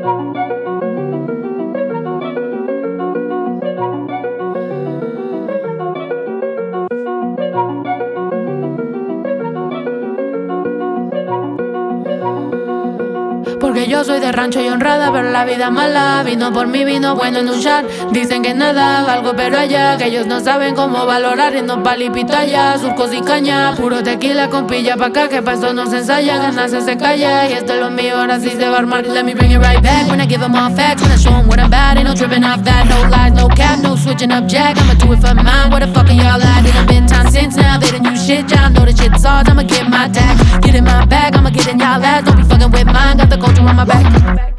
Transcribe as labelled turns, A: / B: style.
A: Porque yo soy de rancho y honrada, pero la vida mala vino por mí, vino bueno en un chat. Dicen que nada valgo, pero allá que ellos no saben cómo valorar. Y no pali pitaya, surcos y caña. Puro tequila con pilla pa' acá, que pa' esto no se ensaya. Ganas se calla, y esto es lo mío, ahora sí se va a armar. Let me bring it right back when I give them all facts. When I show them what I'm bad, ain't no tripping off that. No lies, no cap, no switching up jack. I'ma do it for mine, where the fuck are y'all at? It done been time since now, they done use shit. Y'all know the shit's ours, I'ma get my tag. Get in my bag, I'ma get in y'all ass. Don't be fucking with mine, got the culture on my back.